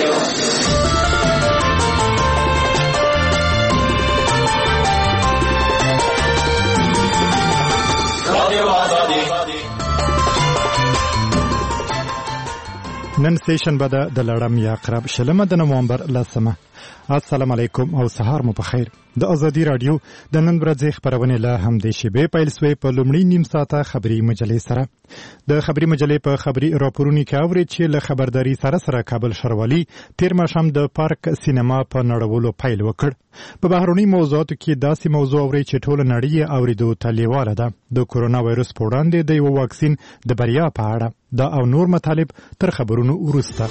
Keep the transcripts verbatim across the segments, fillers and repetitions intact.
نن سټیشن به د لړم یا قرب شلمه د نومبر لسمه. السلام علیکم او سهار مو بخیر. د ازادي رادیو د نن ورځې خبرونه له همدې شیبې پیل شوې په لومړی نیم ساعته خبري مجلې سره. د خبري مجلې په خبري راپورونو کې اوري چې له خبرداري سره سره کابل شروالي تیر ماښام د پارک سینما په نړولو پیل وکړ. په بهرني موضوعاتو کې داسې موضوع اوري چې ټول نړۍ اوریدو ته لیواله ده. د کورونا وایرس په وړاندې د یو واکسین د بریا په اړه دا او نور مطالب تر خبرونو وروسته.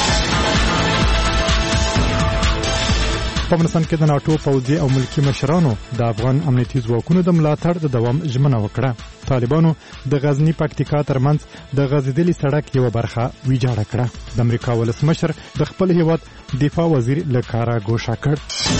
په افغانستان کې د ناټو پوځي او ملکی مشرانو د افغان امنیتي ځواکونو د ملاتړ د دوام ژمنه وکړه. طالبانو د غزنی پکتیکا ترمنځ د غځېدلي سړک یو برخه ویجاړه کړه. د امریکا ولسمشر د خپل هیواد دفاع وزیر له کاره ګوښه کړ.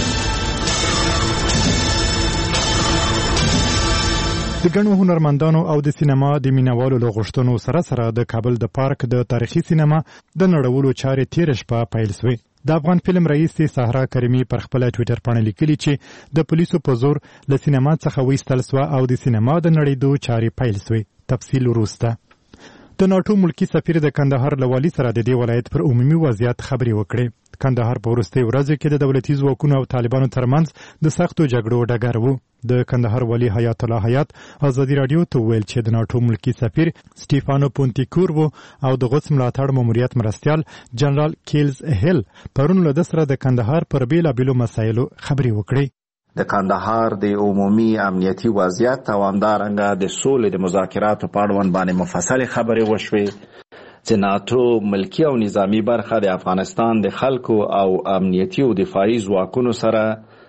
د ګڼو هنرمندانو او د سینما د مینوالو له غوښتنو سره سره د کابل د پارک د تاریخي سینما د نړولو چارې تېره شپه پیل شوې. د افغان فلم رئیس صحرا کریمي پر خپل ټویټر باندې لیکلي چې د پولیسو په زور له سینما څخه وایستل شوه او د سینما د نړېدو چارې پیل شوې. تفصیل وروسته. د ناټو ملکی سفیر د کندهار له والي سره د دې ولایت پر عمومي وضعیت خبرې وکړې. کندهار په وروستۍ ورځو کې د دولتي ځواکونو او طالبانو ترمنځ د سختو جګړو ډګر و. د کندهار والي حیات الله حیات ازادي رادیو ته ویل چې د ناټو ملکی سفیر سټیفانو پونتیکور وو او د غوث ملاتړ ماموریت مرستیال جنرال کیلز هیل پرون له د سره د کندهار پر بیلابیلو مسایلو خبرې وکړې. د کندهار د عمومي امنیتي وضعیت او همدارنګه د سولې د مذاکراتو په اړوند باندې مفصل خبرې وشوې چې ناټو ملکی او نظامی برخه د افغانستان د خلکو او امنیتي او دفاعي ځواکونو سره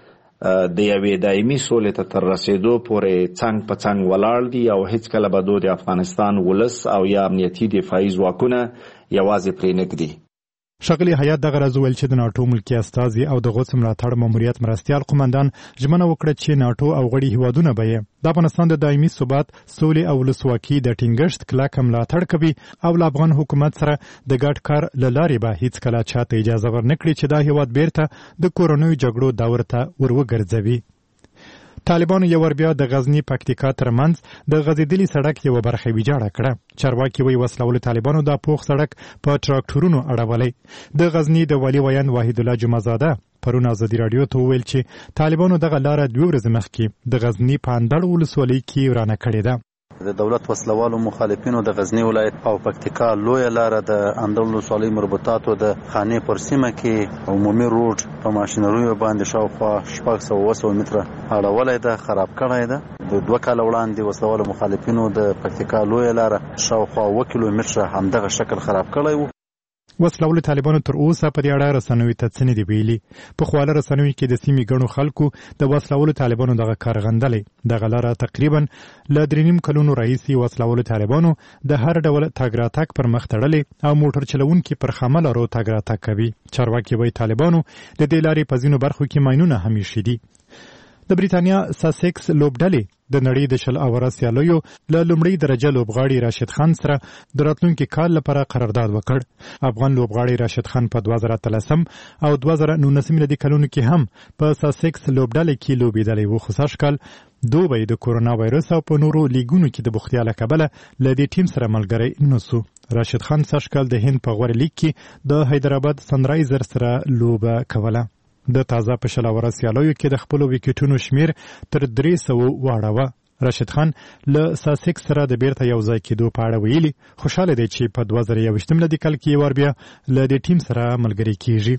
د یوې دایمي سولې ته تر رسیدو پورې څنګ په څنګ ولاړ دي او هیڅ کله به د افغانستان ولس او یا امنیتي دفاعي ځواکونه یوازې پرې نږدي. ښاغلي حیات دغه راز وویل چې د ناټو ملکی استازي او د غوث ملاتړ ماموریت مرستیال قومندان ژمنه وکړه چې ناټو او غړي هیوادونه به یې د افغانستان د دایمي ثبات، سولې او ولسواکي د ټینګښت کلکه ملاتړ کوي او له افغان حکومت سره د ګډ کار له لارې به هیڅ کله چاته اجازه ورنکړي چې دا هیواد بیرته د کورونیو جګړو دور ته ور وګرځوي. طالبانو یو ور بیا د غزنی پکتیکا ترمنځ د غځېدلي سړک یو برخه ویجاړه کړه. چارواکي وایي وسلوال طالبانو دا پوخ سړک په ټراکټورونو اړولی. د غزنی د والي ویان واحد الله جمعزاده پرون ازادي رادیو ته وویل چې طالبانو دغه لاره دوه ورځې مخکې د غزنی په اندړ ولسوالۍ کې ورانه کړې ده. د دولت وسلوالو مخالفینو د غزنی ولایت او پکتیکا لویه لاره د اندړ ولسوالۍ مربوطاتو د خانې پر سیمه کې عمومي روډ په ماشینریو باندې شاوخوا شپږ سوه اوه سوه متره اړولی ده، خراب کړی ده. د دوه کاله وړاندې وسلوالو مخالفینو د پکتیکا لویه لاره شاوخوا اوه کیلومتره همدغه شکل خراب کړی و. وسلوال طالبانو تر اوسه په دې اړه رسنوي ته څه نه دي ویلي. په خواله رسنوي کې د سیمې ګڼو خلکو د وسلوال طالبانو دغه کار غندلی. دغه لاره تقریبا له درې نیم کلونو راهیسې وسلوال طالبانو د هر ډول تګ راتګ پر مخ تړلې او موټر چلوونکي پر خامه لارو تګ راتګ کوي. چارواکي وایي طالبانو د دې لارې په ځینو برخو کې ماینونه هم ایښي دي. د بریتانیا ساسیکس لوبډلې د نړۍ د شل اوره سیالیو له لومړۍ درجه لوبغاړي راشد خان سره د راتلونکي کال لپاره قرارداد وکړ. افغان لوبغاړي راشد خان په دوه زره اتلسم او دوه زره نولسم میلادي کلونو کې هم په ساسیکس لوبډلې کې لوبېدلی و، خو سږ کال دوی د کورونا وایرس او په نورو لیګونو کې د بوختیا له کبله له دې ټیم سره ملګری نه سو. راشد خان سږ کال د هند په غوره لیګ کې د حیدرآباد سنرایزر سره لوبه کوله. د تازه په شل اوره سیالیو کې د خپلو ویکټونو شمیر تر درې سوه واړوه. راشد خان له ساسیکس سره د بیرته یو ځای کېدو په اړه ویلي. خوشحاله دی چې په دوه زره یوویشتم میلادي کال کې یې ور بیا له دې ټیم سره ملګری کیږي.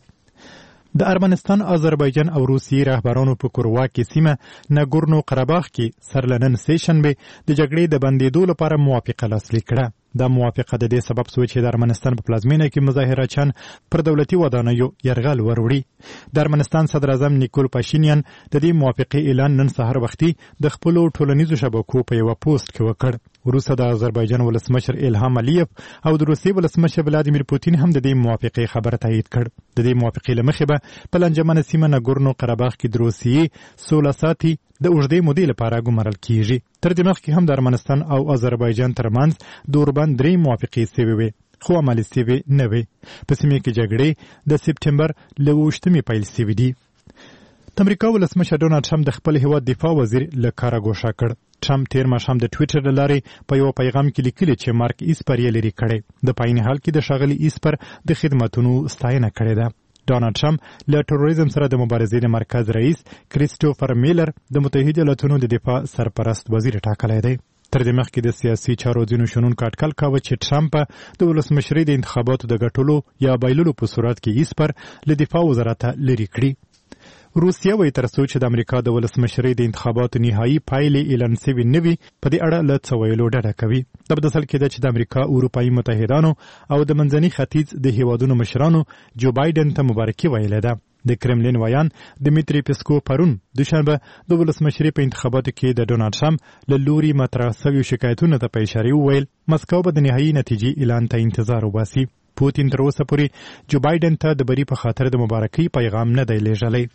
د ارمنستان، آذربایجان او روسیې رهبرانو په کورواکې سیمه ناګورنو قرهباغ کې سر له نن سهشنبې د جګړې د بندېدو لپاره موافقه لاسلیک کړه. دا موافقه د دې سبب شوه چې د ارمنستان په پلازمینه کې مظاهرچیان پر دولتي ودانیو یرغل وروړي. د ارمنستان صدر اعظم نیکول پاشینیان د دې موافقې اعلان نن سهار وختي د خپلو ټولنیزو شبکو په یوه پوسټ کې وکړ. وروسته د آذربایجان ولسمشر الهام علیف او د روسیې ولسمشر ولادیمیر پوتین هم د دې موافقې خبره تایید کړ. د دې موافقې له مخې به په لنجمنه سیمه ناګورنو قرهباغ کې د روسیې سوله ساتي د اوږدې مودې لپاره ګمارل کیږي. تر دې مخکې هم د ارمنستان او آذربایجان ترمنځ د اوربند درې موافقې سوې وې، خو عملي سوې نه وې. په سیمه کې جګړې د سپټمبر له اوویشتمې پیل سوي دي. د امریکا ولسمشر ډونالډ ټرمپ د خپل هیواد دفاع وزیر له کاره ګوښه کړ. ټرمپ تیر ماښام د ټویټر له لارې په یو پیغام کې لیکلي چې مارک ایسپر یې لرې کړی. د پاین حال کې د ښاغلي ایسپر د خدمتونو ستاینه کړې ده. ډونالډ ټرمپ له تروریزم سره د مبارزې د مرکز رئیس کریسټوفر میلر د متحده ایالاتونو د دفاع سرپرست وزیر ټاکلی دی. تر دې مخکې د سیاسي چارو ځینو شنونکو اټکل کاوه چې ټرمپ د ولسمشرۍ د انتخاباتو د ګټلو یا بایللو په صورت کې ایسپر له دفاع وزارته لرې کړي. روسیه وایي تر څو چې د امریکا د ولسمشرۍ د انتخاباتو نهایي پایلې اعلان سوي نه وي په دې اړه له څه ویلو ډډه کوي. دا په داسې کېده چې د امریکا اروپایي متحدانو او د منځني ختیځ د هیوادونو مشرانو جو بایدن ته مبارکي ویلې ده. د کرملین ویان دمیتری پیسکو پرون دوشنبه د ولسمشرۍ په انتخاباتو کې د ډونالډ ټرمپ له لوري مطرح شویو شکایتونو ته په اشاره وویل مسکو به د نهایي نتیجې اعلان ته انتظار وباسي. پوتین تر اوسه پورې جو بایدن ته د بری په خاطر د مبارکۍ پیغام نه دی لیږلی.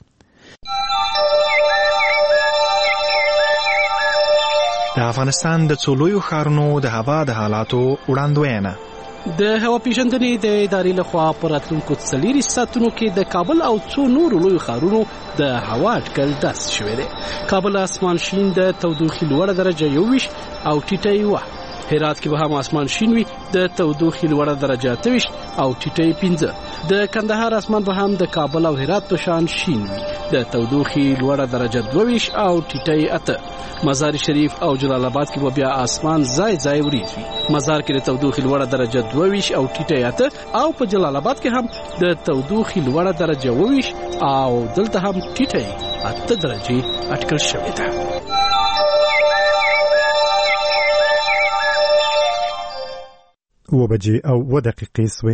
د افغانستان د څو لویو ښارونو د هوا د حالاتو وړاندوینه. د هوا پیژندنې د ادارې لخوا په راتلونکو څلوېښتو ساعتونو کې د کابل او څو نورو لویو ښارونو د هوا اټکل داسې شوی دی. کابل اسمان شین د تودوخې لوړه درجه یوویشت او ټیټه یوه. هرات کې به هم اسمان شین وي د تودوخې لوړه درجه اته ویشت او ټیټه پنځه. د کندهار اسمان به هم د کابل او هرات په شان شین وي د تودوخې لوړه درجه دوه ویشت او ټیټه اته. مزار شریف او جلال آباد کې به بیا اسمان ځای ځای وریځ وي. مزار کې د تودوخې لوړه درجه دوه ویشت او ټیټه اته او په جلال آباد کې هم د تودوخې لوړه درجه اوه ویشت او دلته هم ټیټه اته درجې اټکل شوې ده. اوه بجې او اوه دقیقې سوې.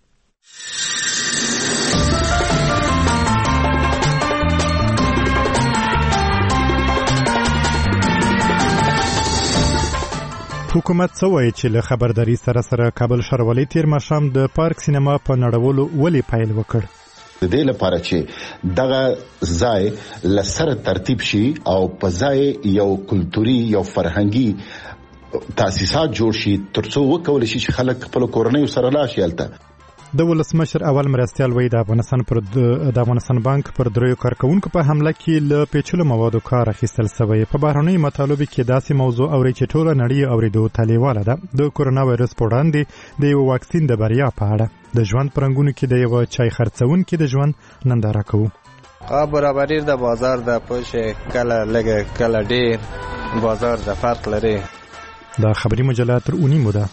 حکومت څه وایي چې له خبرداري سره سره کابل ښاروالۍ تیر ماښام د پارک سینما په نړولو ولې پیل وکړ؟ د دې لپاره چې دغه ځای له سره ترتیب شي او په ځای یو کلتوري یو فرهنګي تاسیسات جوړ شي ترڅو وکول شي چې خلک خپل کورنۍ سره لاړ شي. هلته د ولسمشر اول مرستیال وایي د افغانستان پر د افغانستان بانک پر دریو کارکونکو په حمله کې له پیچلو موادو کار اخیستل شوی. په بهرنیو مطالبو کې داسې موضوع اوري چې ټوله نړۍ اورېدو تلیواله ده. د کورونا وایرس په وړاندې د یو واکسین د بریا په اړه د ژوند پرنګونو کې د یو چای خرڅونکي د ژوند ننداره کوو. برابري د بازار د پوښ کله لګ کله ډیر بازار د فرق لري. دا خبري مجله تر اونیمو ده.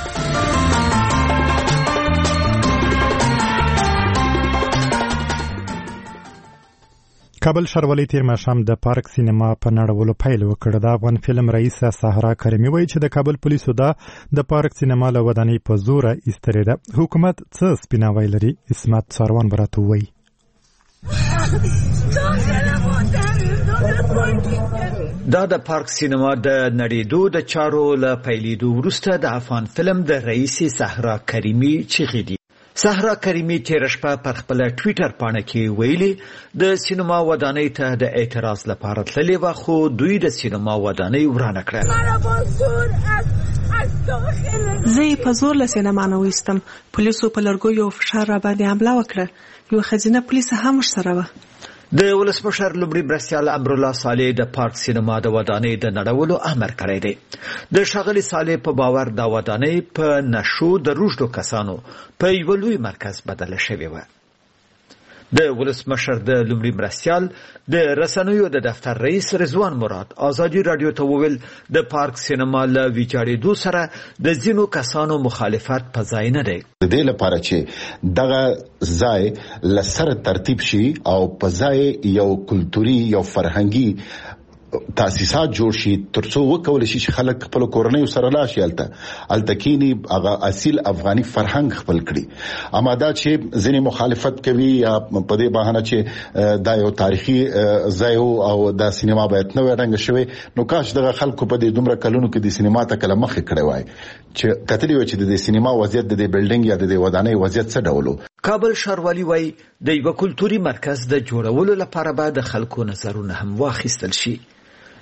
کابل ښاروالۍ تیر ماښام د پارک سینما په نړولو پیل وکړ. د افغان فلم رئیسه سهرا کریمي وایي چې د کابل پولیسو دا د پارک سینما له ودانۍ په زوره ایستلې ده. حکومت څه سپیناوی لري؟ اسمت ساروان به راته ووایي. دا د پارک سینما د نړیدو د چارو له پیلېدو وروسته د افغان فلم د رئیسې سهرا کریمي چیغې دي. سهرا کریمي تېره شپه پر خپله ټویټر پاڼه کې ویلي د سینما ودانۍ ته د اعتراض لپاره تللې وه خو دوی د سینما ودانۍ ورانه کړه. زه یې په زور له سینما نه ویستم. پولیسو په لرګیو فشار راباندې حمله وکړه. یو ښځینه پولیسه هم ورسره وه. د ولسمشر لومړي مرستیال امرالله صالح د پارک سینما د ودانۍ د نړولو امر کړی دی. د ښاغلي صالح په باور دا ودانۍ په نشو د روږدو کسانو په یوه لوی مرکز بدله شوې وه. د ولسمشر د لومړي مرستیال د رسنیو د دفتر رئیس رضوان مراد ازادي رادیو ته وویل د پارک سینما له ویجاړېدو سره د ځینو کسانو مخالفت په ځای نه دی. د دې لپاره چې دغه ځای له سره ترتیب شي او په ځای یو کلتوري یو فرهنګي تاسیسات جوړ شي ترڅو وکول شي چې خلک خپل کورنۍ سره لاړ شي. هلته هلته کینی هغه اصیل افغاني فرهنګ خپل کړي. اما دا چې ځینې مخالفت کوي یا په دې بهانه چې دا یو تاریخي ځای او دا سینما باید نوې رنګ شوی نو کاش دغه خلکو په دې دومره کلونو کې د سینما ته کله مخې کړی وای چې کتلی وای چې د سینما وضعیت د دې بلډینګ یا د ودانۍ وضعیت څه ډول. کابل ښاروالي وایي د یوه کلتوري مرکز د جوړولو لپاره به د خلکو نظرونه هم واخیستل شي.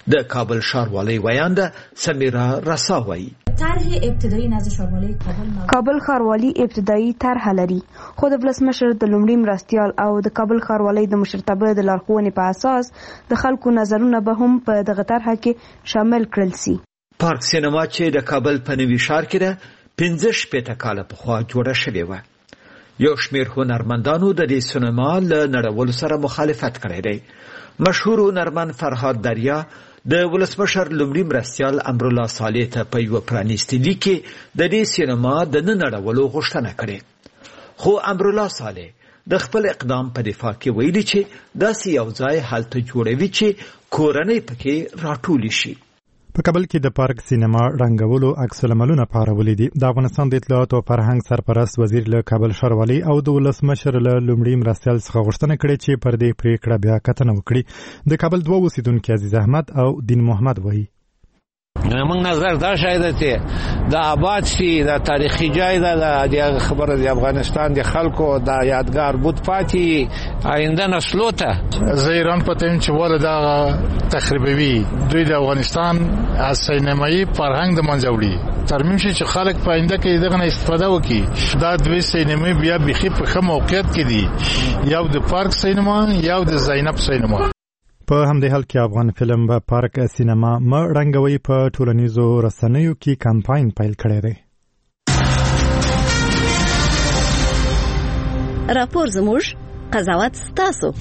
د کابل ښاروالۍ ویانده سمیرا رساوي. طرح ابتدایی نزد ښاروالۍ کابل کابل ښاروالۍ ابتدایی طرح لري، خو د ولسمشر د لومړي مرستیال او د کابل ښاروالۍ د مشرتابه د لارښوونې په اساس د خلکو نظرونه به هم په دغه طرحه کې شامل کړل سي. پارک سینما چې د کابل په نوي ښار کې ده پنځه شپېته کاله پخوا جوړه شوې وه. یو شمېر هنرمندانو د دې سینما له نړولو سره مخالفت کړی دی. مشهور هنرمند فرهاد دریا د ولسمشر لومړي مرستیال امرالله صالح ته په یوه پرانیستي لیک کې د دې سینما د نه نړولو غوښتنه کړې، خو امرالله صالح د خپل اقدام په دفاع کې ویلي چې داسې یو ځای هلته جوړوي چې کورنۍ پکې راټولې شي. په کابل کې د پارک سینما رنګولو عکس العملونه پارولي دي. د افغانستان د اطلاعات او فرهنګ سرپرست وزیر له کابل ښاروالۍ او د ولسمشر له لومړي مرستیال څخه غوښتنه کړې چې پر دې پریکړه بیا کتنه وکړي. د کابل دوه اوسیدونکي عزیز احمد او دین محمد وایي موږ نظر دا شاید چې د آباد شي د تاریخي ځای ده، د خبره د افغانستان د خلکو د یادګار بود پاتې آینده نسلو ته. زه ایران پتیم چې ول دا تخریبوي دوی د افغانستان از سینمایي فرهنګ د منځه وړي، ترمیم شي چې خلک په آینده کې دغه نه استفاده وکړي. دا دوی سینمایي بیا بخي په ښه موقعیت کې دي، یو د پارک سینما یو د زینب سینما. په همدې حال کې افغان فلم به پارک سینما م رنګوي په ټولنیزو رسنیو کې کمپاین پیل کړی دی. راپور زموږ، قضاوت ستاسو.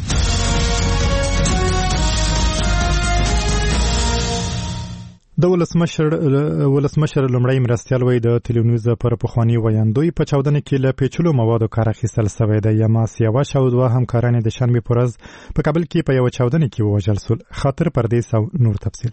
د ولسمشر ولسمشر لومړی مرستیال وایي د تلویزیون پر پخوانی ویاندوی په چاودنه کې له پیچلو موادو کار اخیستل شوی دی. یما سیاوش او دوه همکاران د شنبې په ورځ په کابل کې په یو چاودنه کې ووژل شول. خاطر پردیس او نور تفصیل.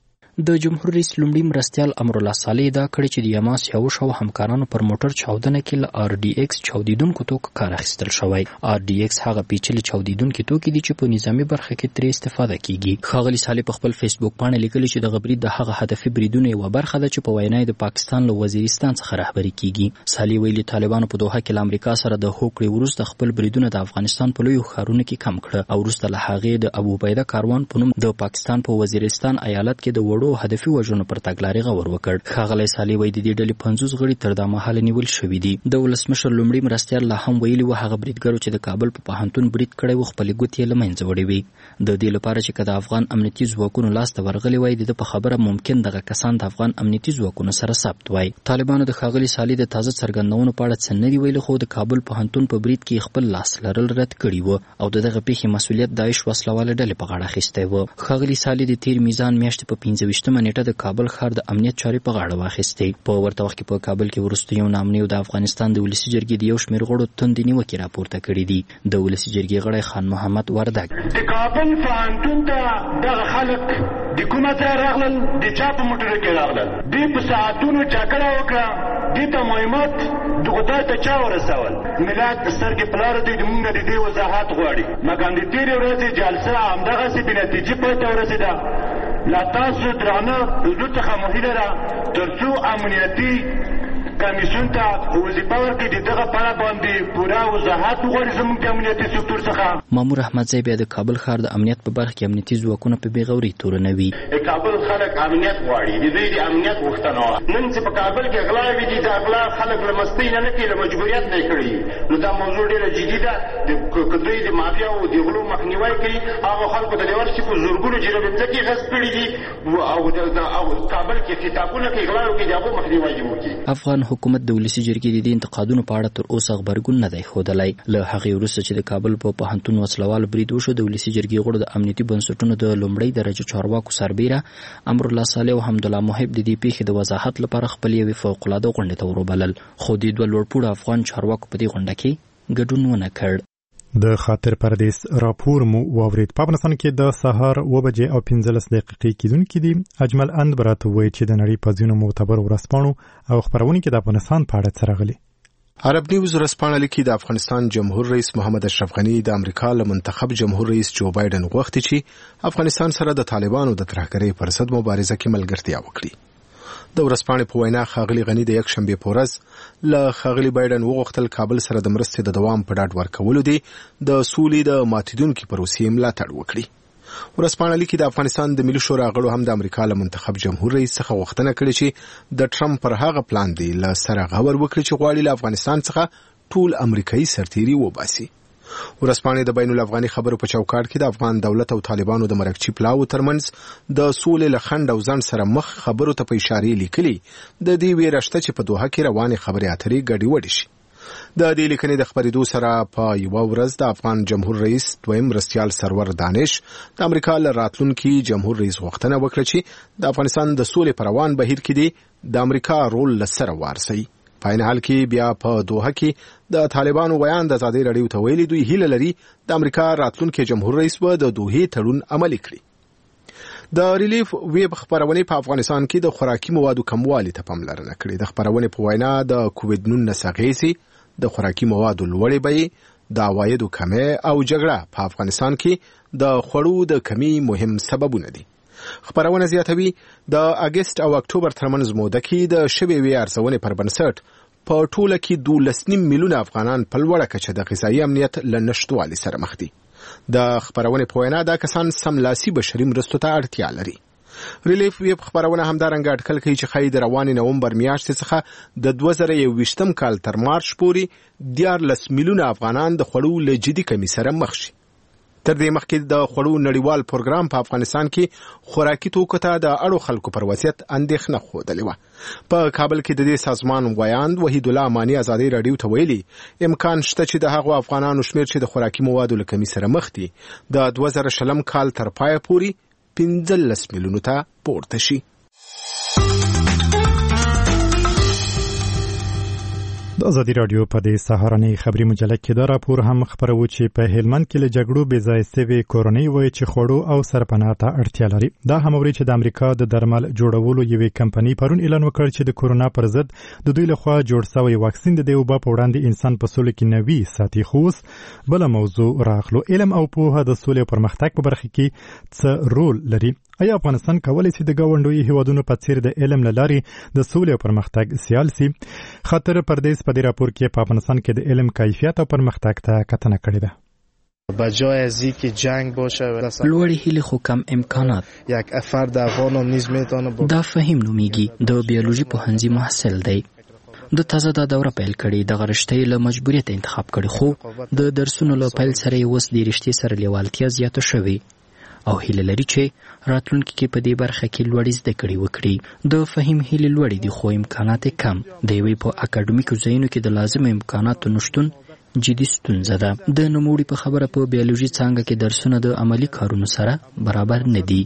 د جمهور رئیس لومړي مرستیال امرالله صالح دا کړی چې د یما سیاوش او همکارانو پر موټر چاودنه کې له آر ډي ایکس چاودیدونکو توکو کار اخیستل شوی. آر ډي ایکس هغه پیچلي چاودیدونکي توکي دي چې په نظامي برخه کې ترې استفاده کیږي. ښاغلي صالح په خپل فیسبوک باندې لیکلي چې دغه برید د هغه هدفي بریدونو یوه برخه ده چې په وینا د پاکستان له وزیرستان څخه رهبري کیږي. صالح ویلي طالبانو په دوحه کې له امریکا سره د هوکړې وروسته خپل بریدونه د افغانستان په لویو ښارونو کې کم کړه او وروسته له هغې د ابوعبیده کاروان په نوم د پاکستان په وزیرستان ایالت کې د وړو هدفي وژنو پر تګلارې غور وکړ. ښاغلی صالح وایي د دې ډلې پنځوس غړي تر دا مهاله نیول شوي دي. د ولسمشر لومړي مرستیال لا هم ویلي و هغه بریدګرو چې د کابل په پوهنتون برید کړی و خپلې ګوتې یې له منځه وړې وي. د دې لپاره چې که د افغان امنیتي ځواکونو لاسته ورغلي وای د ده په خبره ممکن دغه کسان د افغان امنیتي ځواکونو سره ثبت وای. طالبانو د ښاغلي صالح د تازه څرګندونو په اړه څه نه دي ویلي، خو د کابل پوهنتون په برید کې خپل لاس لرل رد کړي و او د دغه پیښې مسؤلیت داعش وسلواله ډلې په غاړه اخیستی و. ښاغلي صالح د تیر میزان میاشتې په پنځه ویشتمه نیټه د کابل ښار د امنیت چارې په غاړه واخیستې. په ورته وخت کې په کابل کې وروسته یو نامنیو د افغانستان د ولسي جرګې د یو شمېر غړو تندې نیوکې راپورته کړي دي. د ولسي جرګې غړی خان محمد وردګ د کابل پوهنتون ته دغه خلک د کومه ځای راغلل، د چا په موټرو کې راغلل، دوی په ساعتونو جګړه وکړه، دې ته مهمات د خدای ته چا ورسول. ملت سترګې په لاره دی، موږ د دې وضاحت غواړي. مګر د تېرې ورځې جلسه همدغسې بېنتیجې پای ته ورسېده. لا تاسو درانه حضور څخه مهیله ده تر څو امنیتي کمیسیون ته وظیفه ورکړي د دغه په اړه باندې پوره وضاحت وغواړي زموږ د امنیتي سکتور څخه. مامور احمدزی بیا د کابل ښار د امنیت په برخه کې امنیتي ځواکونه په بېغورۍ تورنوي. د کابل خلک امنیت غواړي، د دوی د امنیت غوښتنه وه. نن چې په کابل کې غلاوې دي، دا غلا خلک له مستۍ نه نه کوي، له مجبوریت نه یې کړي. نو دا موضوع ډېره جدي ده. که دوی د مافیا او د غلو مخنیوی کوي، هغه خلکو ته د ورشي په زورګونو جرابې ځمکې غصب کړي دي او کابل کې خطابونه کوي، غلاوې کوي، د هغو مخنیوی یې وکړي. افغان حکومت د ولسي جرګې د دې انتقادونو په اړه تر اوسه غبرګون نه دی ښودلی. له هغې وروسته چې د کابل په پوهنتون وسلوال برید وشو، د ولسي جرګې غړو د امنیتي بنسټونو د لومړۍ درجه چارواکو سربیره امرالله صالح او حمدالله محب د دې پیښې د وضاحت لپاره خپل یوې فوقالعاده غونډې ته وروبلل، خو دې دوه لوړپوړو افغان چارواکو په دې غونډه کې ګډون ونه کړ. د خاطر پردیس راپور مو واورید. په افغانستان کې د سهار اوه بجې او پنځلس دقیقې کېدونکي دي. اجمل اند براته وایي چې د نړۍ په ځینو معتبرو ورځپاڼو او خپرونو کې د افغانستان په اړه څه راغلي. عرب نیوز ورځپاڼه لیکي د افغانستان جمهور رئیس محمد اشرف غني د امریکا له منتخب جمهور رئیس جو بایدن غوښتي چې افغانستان سره د طالبانو د ترهګرۍ پر ضد مبارزه کې ملګرتیا وکړي. د ورځپاڼې په وینا ښاغلي غني د یک شنبې په ورځ له ښاغلي بایدن وغوښتل کابل سره د مرستې د دوام په ډاډ ورکولو دی د سولې د ماتیدونکي پروسې ملاتړ وکړي. ورځپاڼه لیکي د افغانستان د ملي شورا غړو هم د امریکا له منتخب جمهور رئیس څخه غوښتنه کړې چې د ټرمپ پر هغه پلان دی له سره غور وکړي چې غواړي له افغانستان څخه ټول امریکایي سرتیري وباسي. ورځپاڼې د بین الافغاني خبرو په چوکاټ کې د افغان دولت او طالبانو د مرکچی پلاو ترمنځ د سولې له خنډ او ځنډ سره مخ خبرو ته په اشاره لیکلي د دې ویره شته چې په دوحه کې روانې خبرې اترې ګډې وډې شي. د دې لیکنې د خبرېدو سره په یوه ورځ د افغان جمهور رئیس دویم مرستیال سرور دانش د امریکا له راتلونکي جمهور رئیس غوښتنه وکړه چې د افغانستان د سولې په روان بهیر کې دی د امریکا رول له سره وارسي. په عین حال کې بیا په دوحه کې د طالبانو ویان د ازادۍ راډیو ته ویلي دوی هیله لري د امریکا راتلونکي جمهور رئیس به د دوحې تړون عملي کړي. د ریلیف ویب خبرونه په افغانستان کې د خوراکي موادو کموالي ته پاملرنه کړې. د خبرونه په وینا د کووډ نولس اغېزې د خوراکي موادو لوړې بیې، د عوایدو کمې او جګړه په افغانستان کې د خوړو د کمی مهم سببونه دي. خبرونه زیاتوي د اگست او اکتوبر ترمنځ موده کې د شوې وی ارزونې پر بنسټ په ټوله کې دولس نیم میلیونه افغانان په لوړه کچه د غذایي امنیت له نشټوالي سره مخ دي. د خبرونه په وینا دا کسان سملاسي بشري مرستو ته اړتیا لري. ریلیف ویب خبرونه همدارنګه اټکل کوي چې ښایي د روانې نومبر میاشتې څخه د دوه زره یوویشتم کال تر مارچ پورې دیارلس میلیونه افغانان د خوړو له جدي کمي سره مخ شي. تر دې مخکې د خوړو نړیوال پروګرام په افغانستان کې خوراکي توکو ته د اړو خلکو پر وضعیت اندېښنه ښودلې وه. په کابل کې د دې سازمان ویاند وحید الله اماني ازادۍ راډیو ته ویلي امکان شته چې د هغو افغانانو شمېر چې د خوراکي موادو له کمي سره مخ دي د دوه زره شلم کال تر پایه پورې پنځلس میلیونو ته پورته شي. د ازادي راډیو په دې سهارنۍ خبري مجله کې دا راپور هم خبرو چې په هلمند کې له جګړو بې ځای سوي کورنۍ وایي چې خوړو او سرپناه ته اړتیا لري. دا هم اوري چې د امریکا د درمل جوړولو یوې کمپنۍ پرون اعلان وکړ چې د کورونا پر ضد د دوی لخوا جوړ شوی واکسین د دې وبا په وړاندې انسان په سولو کې نوي ساتي. خو بل موضوع راغلو علم او پوهه د سولې او پرمختګ په برخه کې څه رول لري. آیا افغانستان کولی شي د ګاونډیو هیوادونو په څیر د علم له لارې د سولې او پرمختګ سیال شي؟ خاطر پردیس په دې راپور کې په افغانستان کې د علم کیفیت او پرمختګ ته کتنه کړې ده. بجای از اینکه جنگ باشه لوړې هیلې خو کم امکانات. یک فرد افغان نیز میتونه دا فهم نومیږي د بیولوژي پوهنځي محصل دی. د تازه دا دوره پیل کړي د غرشتۍ له مجبوریت انتخاب کړي خو د درسونو له پیل سره یې اوس د رښتې سره لیوالتیا زیاته شوې او هیله لري چې راتلونکي کې په دې برخه کې لوړې زده کړې وکړي. د فهم هیلې لوړې دي خو امکانات کم. د یوې په اکاډمیکو ځایونو کې د لازم امکاناتو نشتون جدي ستونزه ده. د نوموړي په خبره په بیولوژي څانګه کې درسونه د عملی کارونو سره برابر نه دي.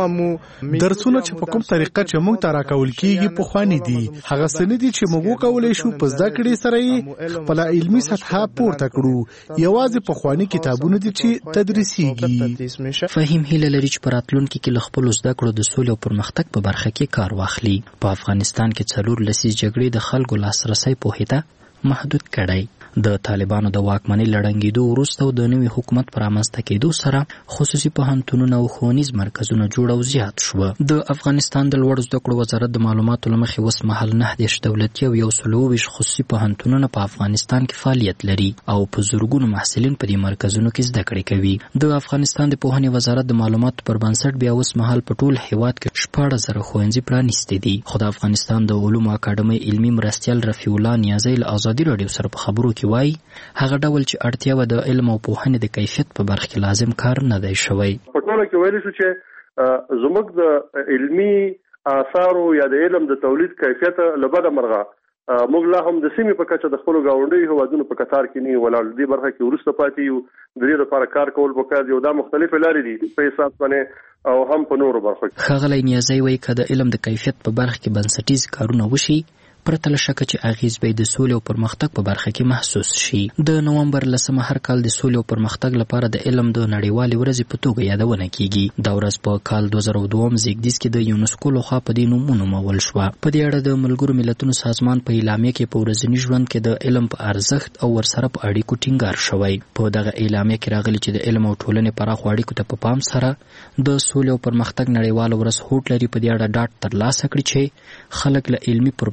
درسونه چې په کوم طریقه چې موږ ته راکول کیږي په خواني دي هغه سن دي چې موږ کولای شو په زده کړې سره یې خپل علمي سطح پورته کړو. یوازې په خواني کتابونه دي چې تدریسيږي. فهم هیله لري چې په راتلونکي کې له خپلو زده کړو د سولې او پرمختګ په برخه کې کار واخلي. په افغانستان کې څلور لسیزې جګړې د خلکو لاسرسی پوهې ته محدود کړی. د طالبانو د واکمنۍ لړنګېدو وروسته او د نوي حکومت په رامنځته کېدو سره خصوصي پوهنتونونه او ښوونیز مرکزونه جوړ او زیات شوه. د افغانستان د لوړو زده کړو وزارت د معلوماتو له مخې اوس مهال نهه دېرش دولتي او یو سل اوه ویشت خصوصي پوهنتونونه په افغانستان کې فعالیت لري او په زرګونو محصلین په دې مرکزونو کې زده کړې کوي. د افغانستان د پوهنې وزارت د معلوماتو پر بنسټ بیا اوس مهال په ټول هیواد کې شپاړس زره ښوونځي پرانیستي دي. خو د افغانستان د علومو اکاډمۍ علمي مرستیال رفیع الله نیازی له ازادي راډیو سره په خبرو کې وایي هغه ډول چې اړتیا و د علم او پوهنې د کیفیت په برخه کې لازم کار نه دی شوی. په ټوله کې ویل شو چې زموږ د علمي آثارو یا د علم د تولید کیفیت له بده مرغه موږ لا هم د سیمې په کچه د خپلو ګاونډیو هیوادونو په کتار کې نه ولاړ. دې برخه کې وروسته پاتې یو د دې لپاره کار کول پکار دی او دا مختلفې لارې دي په حساب باندې او هم په نورو برخو کې. ښاغلی نیازی وایي که د علم د کیفیت په برخه کې بنسټیز کارونه وشي پرته له شکه چې اغیز به د سولې او پرمختګ په برخه کې محسوس شي. د نومبر لسمه هر کال د سولې او پرمختګ لپاره د علم د نړیوالې ورځې په توګه یادونه کیږي. دا ورځ په کال دوه زره دوه زیږدیز کې د یونسکو لخوا په دې نوم ونومول شوه. په دې اړه د ملګرو ملتونو سازمان په اعلامیه کې په ورځني ژوند کې د علم په ارزښت او ورسره په اړیکو ټینګار شوی. په دغه اعلامیه کې راغلي چې د علم او ټولنې پراخو اړیکو ته په پام سره د سولې او پرمختګ نړیواله ورځ هوډ لري په دې اړه ډاډ ترلاسه کړي چې خلک له علمي پرمختګونو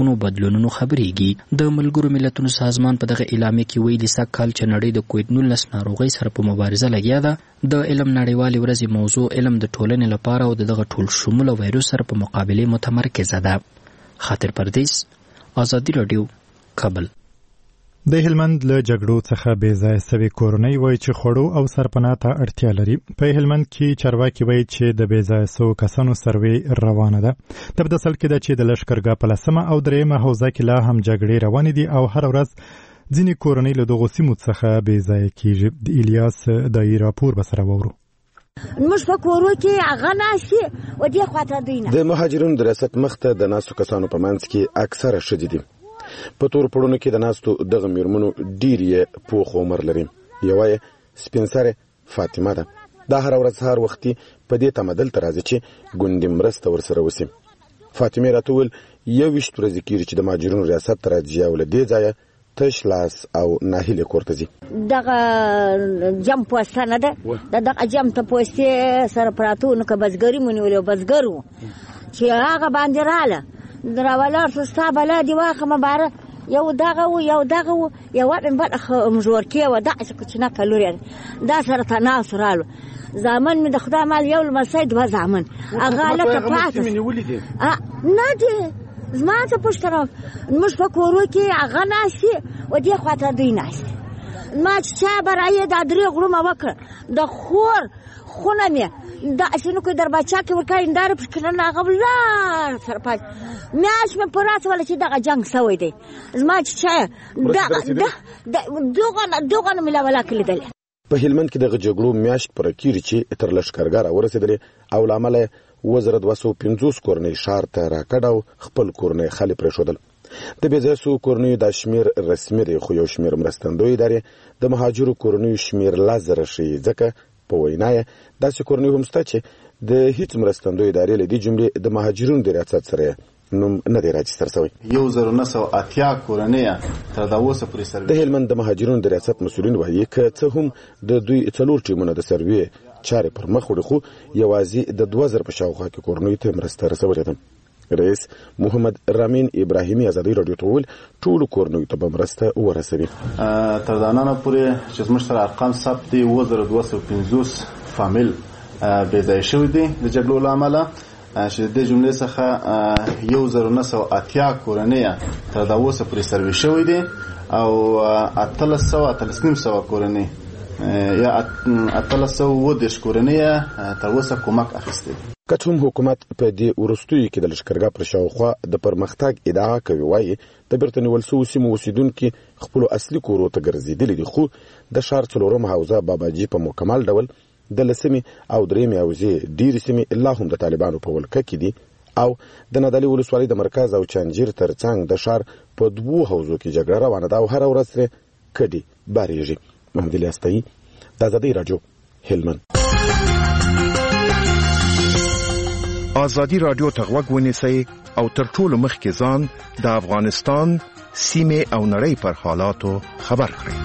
حکومتونو بدلونونو خبرېږي. د ملګرو ملتونو سازمان په دغه اعلامیه کې ویلي سږ کال چې نړۍ د کووډ نولس ناروغۍ سره په مبارزه لګیا ده. د علم نړیوالې ورځې موضوع علم د ټولنې لپاره او د دغه ټول شموله وایروس سره په مقابلې متمرکزه ده. خاطر پردیس، آزادي راډیو، کابل. د هلمند له جګړو څخه بې ځایه سوي کورنۍ وایي چې خوړو او سرپناه ته اړتیا لري. په هلمند کې چارواکي وایي چې د بې ځایه سوو کسانو سروې روانه ده. د په اصل کې ده چې د لښکرګاه په لسمه او درېیمه حوزه کې لا هم جګړې روانې دي او هر ورځ ځینې کورنۍ له دغو سیمو څخه بې ځایه کېږي. د الیاس دایي راپور به سره واورو. موږ په کورو کې هغه ناستې و دې خواته دوی نه. د مهاجرینو د ریاست مخته د ناستو کسانو په منځ کې اکثره ښځې دي. په تور پړونو کې د ناستو دغه میرمنو ډېر یې پوخ عمر لري. یوه یې سپین سرې فاطمه ده. دا هره ورځ سهار وختي په دې تمه دلته راځي چې ګوندې مرسته ورسره وسي. فاطمې راته وویل یوویشت ورځې کېږي چې د مهاجرینو ریاست ته راځي او له دې ځایه تش لاس او ناهیلې کور ته ځي. دغه جم پوسته نه ده، د دغه جم ته پوستې سره پراته وو، نو که بزګري مو نیولې بزګر وو چې هغه باندې راله راولاړ شو ستا بلا دې واخمه باره یو دغه وو یو دغه وو یوه بله مژورکې وه داسې کوچنکه لور دا سره ته ناست رالو. زامن مې د خدای مال یو لمسی دوه زامن هغه هلکه پاته نه دي. زما څه پوښتنه موږ په کورو کې هغه ناستې و دې خواته دوی ناستې. ما چې چا به رایې دا درې غړومه وکړه د خور خونه مې داسې نو که در باچا کې ورکړی هنداره پرې کړنه هغه ولاړ سره پاتې میاشت مې په راڅوله چې دغه جنګ سوی دی. زما چې چا دغه نه مې لا ولاکه لیدلې. په هلمند کې دغه جګړو میاشت پوره کېږي چې تر لښکرګاه راورسېدلې او له امله اووه زره دوه سوه پنځوس کورنۍ ښار ته راکډ او خپل کورنۍ خالي پرېښودل. د بې ځایه سوو کورنیو دا شمېر رسمي دی، خو یو شمېر مرستندوی ادارې د مهاجرو کورنیو شمېر لس زره ښیي. ځکه په وینا یې داسې کورنۍ هم شته چې د هیڅ مرستندوی ادارې له دې جملې د مهاجرینو د ریاست سره نوم نه دی راجستر شوی. یو زر نه سوه اتیا کورنۍ تر دا اوسه پورې سروې. د هلمند د مهاجرینو د ریاست مسؤلین وایي که څه هم د دوی څلور ټیمونه د سروې چارې پر مخ وړي، خو یوازې د دوه زره په شاوخوا کې کورنیو ته مرسته رسولې ده. رئیس محمد رامین ابراهیمي ازادي راډیو ته وویل ټولو کورنیو ته به مرسته ورسوي. تر دا ننه پورې چې زموږ سره ارقام ثبت دي اووه زره دوه سوه پنځوس فامیل بې ځایه شوي دي د جګړو له امله، چې د دې جملې څخه یو زر نه سوه اتیا کورنۍ تر دا اوسه پورې سروې شوي دي او اتلس سوه اتلس نیم سوه کورنۍ یا اتلس سوه اووه دېرش کورنۍ تر اوسه کومک اخیستی دي. که څه هم حکومت په دې وروستیو کې د لښکرګاه پر شاوخوا د پرمختګ ادعا کوي، وایي د بیرته نیول سوو سیمو اوسېدونکي خپلو اصلي کورو ته ګرځېدلي دي، خو د ښار څلورمه حوزه باباجي په مکمل ډول د لسمې او درېیمې حوزې ډېرې سیمې لا هم د طالبانو په ولکه کې دي او د نادعلي ولسوالۍ د مرکز او چانجیر تر څنګ د ښار په دوو حوزو کې جګړه روانه ده او هره ورځ ترې کډې بارېږي. محمد الیاس تایي، د ازادۍ راډیو، هلمند. ازادي راډیو ته غوږ ونیسئ او تر ټولو مخکې ځان د افغانستان سیمې او نړۍ پر حالاتو خبر کړئ.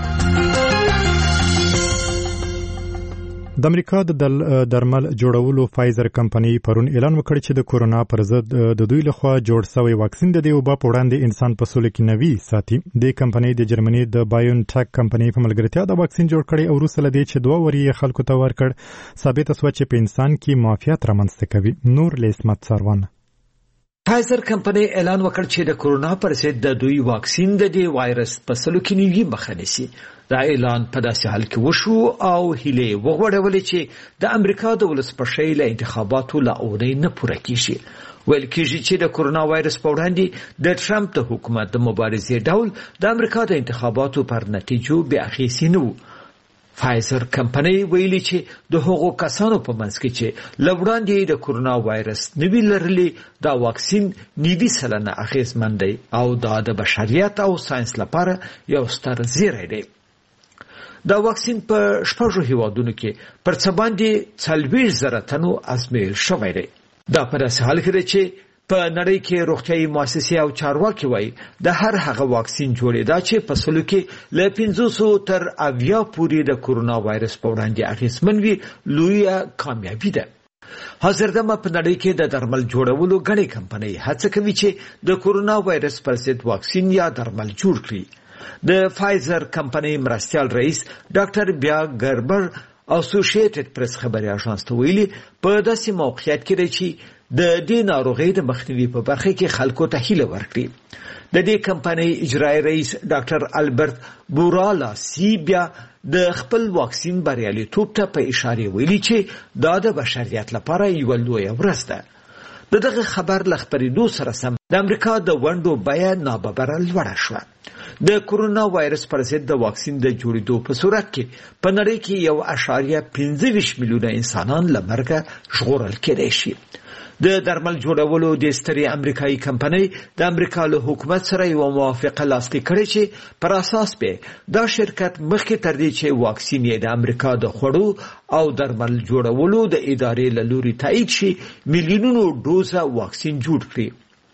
د امریکا د درمل جوړولو فایزر کمپنۍ پرون اعلان وکړ چې د کورونا پر ضد د دوی لخوا جوړ شوی واکسین د دې وبا په وړاندې انسان په سولو کې نوي ساتي. د کمپنۍ د جرمني د بایونټیک کمپنۍ په ملګرتیا د واکسین جوړ کړي او وروسته له دې چې دوه وري خلکو ته ورکړ ثابته شوه چې په انسان کې معافیت رامنځته کوي. نور لیسمت سروان. فایزر کمپنۍ اعلان وکړ چې د کورونا پر ضد د دوی واکسین د دې وایرس په سلو کې نوي مخه نیسي. دا اعلان په داسې حال کې وشو او هیله وغوړولې چې د امریکا د ولسمشۍ له انتخاباتو لا اونۍ نه پوره کیږي. ویل کېږي چې د کورونا وایرس په وړاندې د ټرمپ د حکومت د مبارزې ډول د امریکا د انتخاباتو پر نتیجو بې اغېزې نه و. فایزر کمپنۍ ویلي چې د هغو کسانو په منځ کې چې له وړاندې د کورونا وایرس نوي لرلي دا واکسین نوي سلنه اغېزمن دی او دا د بشریت او ساینس لپاره یو ستر زیری دی. دا واکسین په شپږو هیوادونو کې پر څه باندې څلوېښت زره تنو ازمېیل شوی دی. دا په داسې حال کې دی چې په نړۍ کې روغتیايي مؤسسې او چارواکي وایي د هر هغه واکسین جوړېدا چې په سلو کې له پنځوسو تر اویا پورې د کورونا وایرس په وړاندې اغېزمن وي لویه کامیابي ده. حاضردمه په نړۍ کې د درمل جوړولو غړي کمپنۍ هڅه کوي چې د کورونا وایرس پر ضد واکسین یا درمل جوړ کړي. د فایزر کمپنۍ مرستیال رئیس ډاکټر بیا ګربر اسوسییټډ پریس خبري اژانس ته ویلي په داسې موقعیت کې چې د دې ناروغۍ د مخنیوي په برخه کې خلکو ته هیله ورکړي. د دې کمپنۍ اجرایی رئیس ډاکټر البرت بورالا سی بیا د خپل واکسین بریالیتوب ته په اشاره ویلي چې دا د بشریت لپاره یو لوی ورځ ده. د دغه خبر ل خبرېدو سره سم د امریکا د ونډو بیه ناببره لوړه شوه. د کورونا وایرس پر ضد د واکسین د جوړېدو په صورت کې په نړۍ کې یو اشاریه پنځه ویشت میلیونه انسانان له مرګه ژغورل کېدای شي. د درمل جوړولو د سترې امریکایي کمپنۍ د امریکا له حکومت سره یو موافقه لاسلیک کړې چې پر اساس به دا شرکت مخکې تر دې چې واکسین یې د امریکا د خوړو او درمل جوړولو د ادارې له لوري تایید شي میلیونونو ډوزه واکسین جوړ کړي.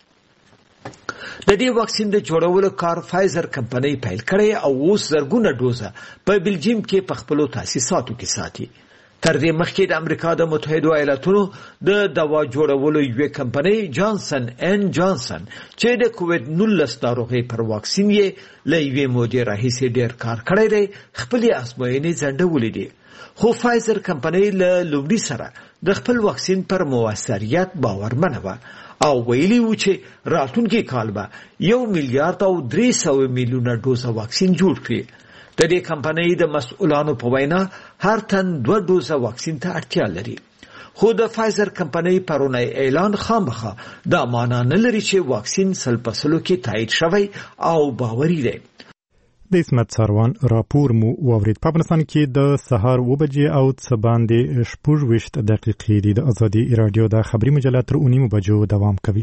د دې واکسین د جوړولو کار فایزر کمپنۍ پیل کړی او اوس زرګونه ډوزه په بلجیم کې په خپلو تاسیساتو کې ساتي. تر دې مخکې د امریکا د متحده ایالاتونو د دوا جوړولو یوې کمپنۍ جانسن ان جانسن چې د کووډ نولس ناروغۍ پر واکسین یې له یوې مودې راهیسې ډېر کار کړی دی خپلې ازموینې ځنډولې دي. خو فایزر کمپنۍ له لومړي سره د خپل واکسین پر موثریت باورمنه وه او ویلي وو چې راتلونکي کال به یو میلیارډ او درې سوه میلیونه ډوزه واکسین جوړ کړي. د دې کمپنۍ د مسؤلانو په وینا هر تن دوه ډوزه واکسین ته اړتیا لري. خو د فایزر کمپنۍ پرونی اعلان خامخا دا معنا نه لري چې واکسین سل په سلو کې تایید شوی او باوري دی. د اسمت ساروان راپور مو واورید. په افغانستان کې د سهار اوه بجې او څه باندې شپږ ویشت دقیقې دي. د ازادي راډیو د خبري مجله تر اوه نیمو بجو دوام کوي.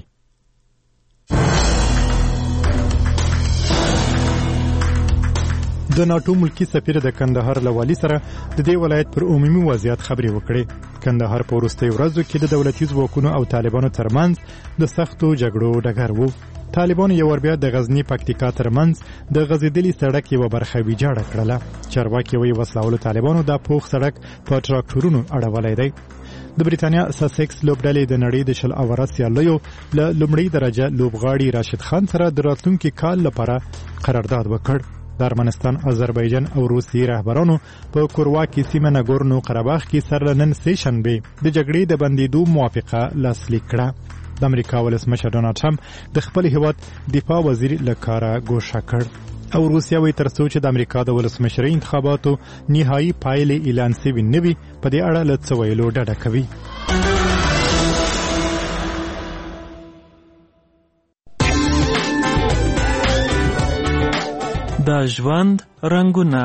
د ناټو ملکی سفیر د کندهار له والي سره د دې ولایت پر عمومي وضعیت خبرې وکړې. کندهار په وروستیو ورځو کې د دولتي ځواکونو او طالبانو ترمنځ د سختو جګړو ډګر وو. طالبانو یو ور بیا د غزنی پکتیکا ترمنځ د غزیدلي سړک یو برخه ویجاړه کړله. چارواکي وایي وسلهوالو طالبانو دا پوخ سړک په تراکټورونو اړولی دی. د بریتانیا ساسکس لوبډلې د نړۍ د شل اوره سیالیو له لومړۍ درجه لوبغاړي راشد خان سره د راتلونکي کال لپاره قرارداد وکړ. د ارمنستان، آذربایجان او روسیې رهبرانو په کورواکي سیمه ناګورنو قرهباغ کې سره نن سه شنبه د جګړې د بندیدو موافقه لاسلیک کړه. د امریکا ولسمشر ډونالډ ټرمپ د خپل هیواد دفاع وزیر له کاره ګوښه کړ او روسیا وایي تر څو چې د امریکا د ولسمشرۍ انتخاباتو نهایي پایلې اعلان شوي نه وي په دې اړه له څه ویلو ډډه کوي. د ژوند رنگونه.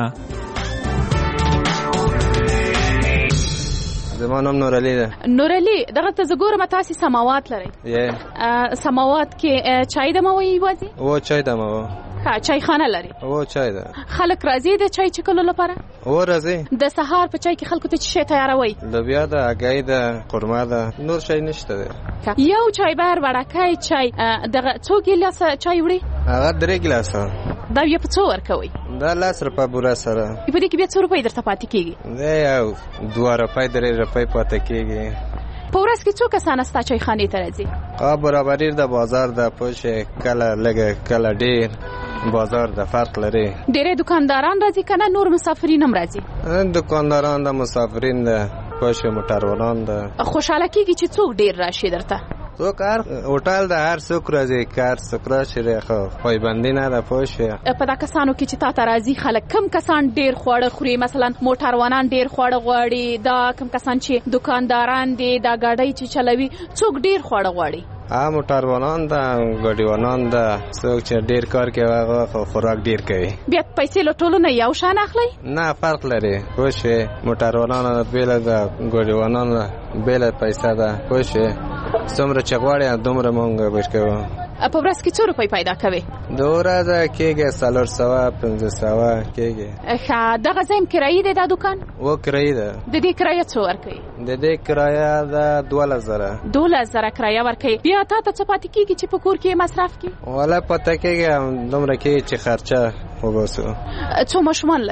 زما نوم نورعلی ده. نورعلی دغه ته زګورم تاسو سماوات لرئ. یې سماوات کې چای دموي وځي؟ و چای دمو. ها چای خانه لري؟ و چای ده. خلک راځي د چای چکلو لپاره؟ و راځي. د سهار په چای کې خلکو ته څه تیاروي؟ لوبیا ده، اګای ده، قورمه ده، نور شي نشته ده. یو چای بار وړکای چای دغه څو ګیلاس چای وړي؟ هغه درې ګیلاسه. دا یو په څو ورکوي؟ دا لاس روپۍ بوره سره. په دې کې بیا څو روپۍ درته پاتې کیږي؟ دا یو دوه روپۍ درې روپۍ پاتې کیږي. په ورځ کې څو کسان ستا چای خانې ته راځي؟ ها برابرې د بازار د پوښ کله لګه کله ډیر بازار د فرق لري. ډېر دکانداران راځي کنه نور مسافرین هم راځي؟ دکانداران د مسافرین د پوښ موټروانان د خوشاله کیږي چې څوک ډیر راشي درته؟ څوک هر هوټل د هر څوک راځي کار څوک راشي خو پایبندي نه ده پوښ. په دا کسانو کې چې تا ته راځي خلک کم کسان ډیر خواړه خوري؟ مثلا موټروانان ډیر خواړه غواړي، دا کم کسان چې دکانداران دي دا ګاډي چې چلوي څوک ډیر خواړه غواړي؟ ها موټروانان دا ګاډیوانان دا څوک چې ډیر کار کوي هغه خو خوراک ډیر کوي. بیا پیسې له ټولو نه یو شان اخلي؟ نه فرق لري. پوښ موټروانان بیل دا ګاډیوانان بیل پیسې ده. پوښ څومره چې غواړي دومره مونږ ورکوو. په ورځ کې څو روپۍ پیدا کوي؟ د ورځې کېږي څلور سوه پنځه سوه کېږي. ښه دغه ځای هم کرایي دی دا دکان؟ و کرایي ده. د دې کرایه څو ورکوي؟ د دې کرایه ده دولس زره. دولس زره کرایه ورکوي. بیا تا ته څه پاتې کېږي چې په کور کې مصرف کړي؟ والا پته کېږي دومره کېږي چې خرچه وباسو. څو ماشومان لري؟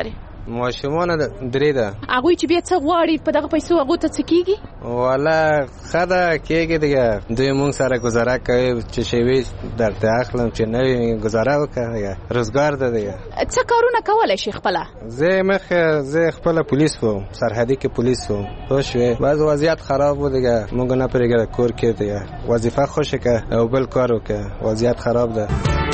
ماشومان درې ده. هغوی چې بیا څه غواړي په دغه پیسو هغو ته څه کیږي؟ والا ښه ده کېږي دیگه دوی مونږ سره ګزاره کوي چې شی وي درته اخلم چې نه وي ګزاره وکړه دیگه روزګار ده دیگه. څه کارونه کولی شي خپله؟ زه مخکې زه خپله پولیس وم سرحدي کې پولیس وم پوه شوې بعض وضعیت خراب و دیگه مونږ نه پرېږده کور کې دیگه وظیفه خوښه که او بل کار وکړه وضعیت خراب ده.